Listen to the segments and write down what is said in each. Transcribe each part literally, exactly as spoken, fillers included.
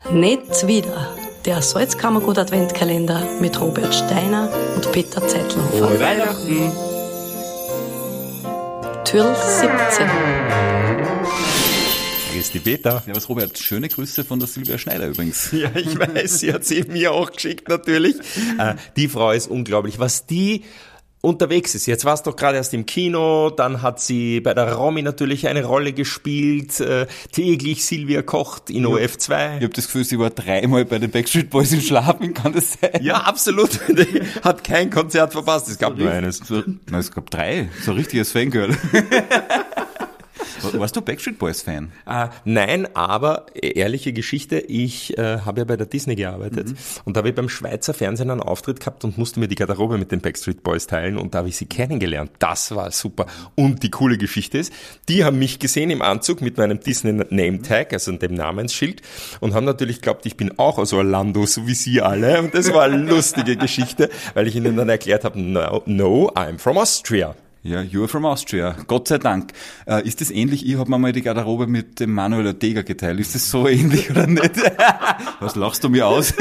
Nicht wieder. Der Salzkammergut Adventkalender mit Robert Steiner und Peter Zeitler. Frohe Weihnachten! Türl siebzehn. Grüß die Peter. Servus Robert, schöne Grüße von der Silvia Schneider übrigens. Ja, ich weiß, sie hat sie mir auch geschickt natürlich. Äh, die Frau ist unglaublich, was die unterwegs ist. Jetzt war es doch gerade erst im Kino, dann hat sie bei der Romy natürlich eine Rolle gespielt, äh, täglich Silvia kocht in O F zwei. Ich habe das Gefühl, sie war dreimal bei den Backstreet Boys in Schlafen, kann das sein? Ja, absolut. Die hat kein Konzert verpasst, es gab so nur eines. So, nein, es gab drei, so ein richtiges Fangirl. Warst du Backstreet Boys Fan? Äh, nein, aber ehrliche Geschichte, ich äh, habe ja bei der Disney gearbeitet mhm. und da habe ich beim Schweizer Fernsehen einen Auftritt gehabt und musste mir die Garderobe mit den Backstreet Boys teilen und da habe ich sie kennengelernt. Das war super. Und die coole Geschichte ist, die haben mich gesehen im Anzug mit meinem Disney Name Tag, also dem Namensschild, und haben natürlich geglaubt, ich bin auch aus Orlando, so wie sie alle. Und das war eine lustige Geschichte, weil ich ihnen dann erklärt habe, no, no, I'm from Austria. Ja, you're from Austria. Gott sei Dank. Äh, ist das ähnlich? Ich habe mir mal die Garderobe mit dem Manuel Ortega geteilt. Ist das so ähnlich oder nicht? Was lachst du mir aus?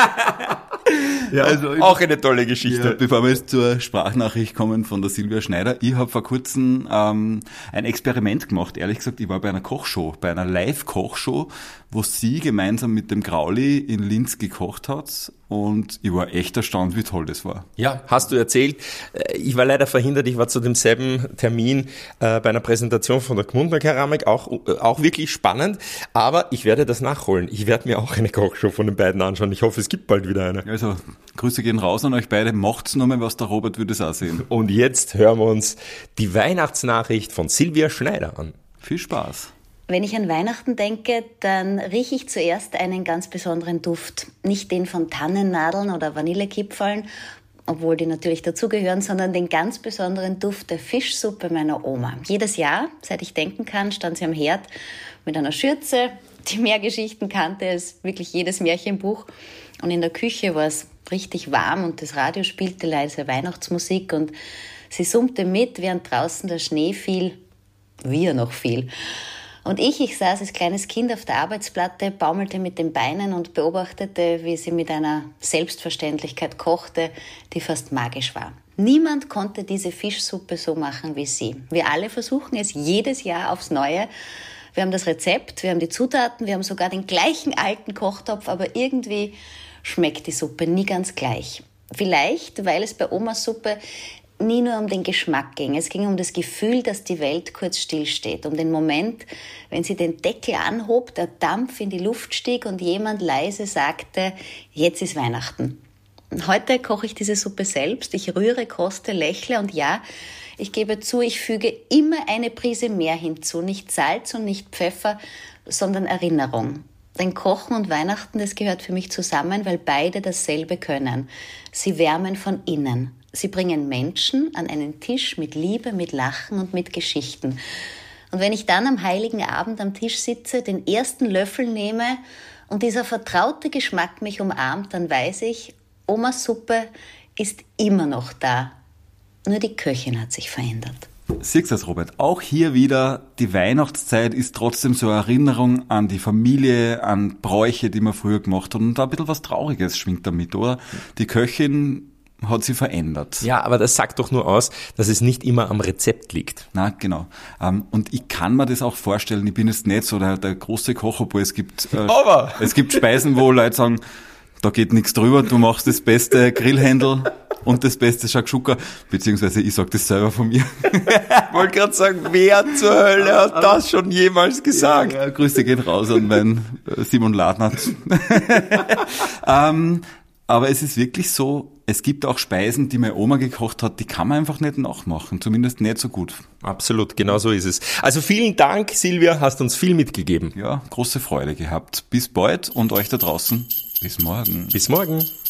Ja, also auch eine tolle Geschichte. Ja, bevor wir jetzt zur Sprachnachricht kommen von der Silvia Schneider. Ich habe vor kurzem ähm, ein Experiment gemacht. Ehrlich gesagt, ich war bei einer Kochshow, bei einer Live-Kochshow, wo sie gemeinsam mit dem Grauli in Linz gekocht hat. Und ich war echt erstaunt, wie toll das war. Ja, hast du erzählt. Ich war leider verhindert, ich war zu demselben Termin äh, bei einer Präsentation von der Gmundner Keramik, auch, auch wirklich spannend. Aber ich werde das nachholen. Ich werde mir auch eine Kochshow von den beiden anschauen. Ich hoffe, es gibt bald wieder eine. Also, Grüße gehen raus an euch beide. Macht's nochmal was, der Robert würde es auch sehen. Und jetzt hören wir uns die Weihnachtsnachricht von Silvia Schneider an. Viel Spaß. Wenn ich an Weihnachten denke, dann rieche ich zuerst einen ganz besonderen Duft. Nicht den von Tannennadeln oder Vanillekipferln, obwohl die natürlich dazugehören, sondern den ganz besonderen Duft der Fischsuppe meiner Oma. Jedes Jahr, seit ich denken kann, stand sie am Herd mit einer Schürze, die mehr Geschichten kannte als wirklich jedes Märchenbuch. Und in der Küche war es richtig warm und das Radio spielte leise Weihnachtsmusik und sie summte mit, während draußen der Schnee fiel, wie er noch fiel. Und ich, ich saß als kleines Kind auf der Arbeitsplatte, baumelte mit den Beinen und beobachtete, wie sie mit einer Selbstverständlichkeit kochte, die fast magisch war. Niemand konnte diese Fischsuppe so machen wie sie. Wir alle versuchen es jedes Jahr aufs Neue. Wir haben das Rezept, wir haben die Zutaten, wir haben sogar den gleichen alten Kochtopf, aber irgendwie schmeckt die Suppe nie ganz gleich. Vielleicht, weil es bei Omas Suppe nie nur um den Geschmack ging. Es ging um das Gefühl, dass die Welt kurz stillsteht. Um den Moment, wenn sie den Deckel anhob, der Dampf in die Luft stieg und jemand leise sagte, jetzt ist Weihnachten. Heute koche ich diese Suppe selbst. Ich rühre, koste, lächle und ja, ich gebe zu, ich füge immer eine Prise mehr hinzu. Nicht Salz und nicht Pfeffer, sondern Erinnerung. Denn Kochen und Weihnachten, das gehört für mich zusammen, weil beide dasselbe können. Sie wärmen von innen. Sie bringen Menschen an einen Tisch mit Liebe, mit Lachen und mit Geschichten. Und wenn ich dann am Heiligen Abend am Tisch sitze, den ersten Löffel nehme und dieser vertraute Geschmack mich umarmt, dann weiß ich, Omas Suppe ist immer noch da. Nur die Köchin hat sich verändert. Siehst du das, Robert? Auch hier wieder, die Weihnachtszeit ist trotzdem so eine Erinnerung an die Familie, an Bräuche, die man früher gemacht hat. Und da ein bisschen was Trauriges schwingt damit, oder? Die Köchin hat sie verändert. Ja, aber das sagt doch nur aus, dass es nicht immer am Rezept liegt. Na, genau. Und ich kann mir das auch vorstellen, ich bin jetzt nicht so der, der große Koch, obwohl es gibt, äh, aber. es gibt Speisen, wo Leute sagen, da geht nichts drüber, du machst das beste Grillhändel und das beste Shakshuka, beziehungsweise ich sag das selber von mir. Ich wollte gerade sagen, wer zur Hölle hat das schon jemals gesagt? Ja, ja, Grüße gehen raus an meinen Simon Ladner. ähm, aber es ist wirklich so, es gibt auch Speisen, die meine Oma gekocht hat, die kann man einfach nicht nachmachen, zumindest nicht so gut. Absolut, genau so ist es. Also vielen Dank, Silvia, hast uns viel mitgegeben. Ja, große Freude gehabt. Bis bald und euch da draußen bis morgen. Bis morgen.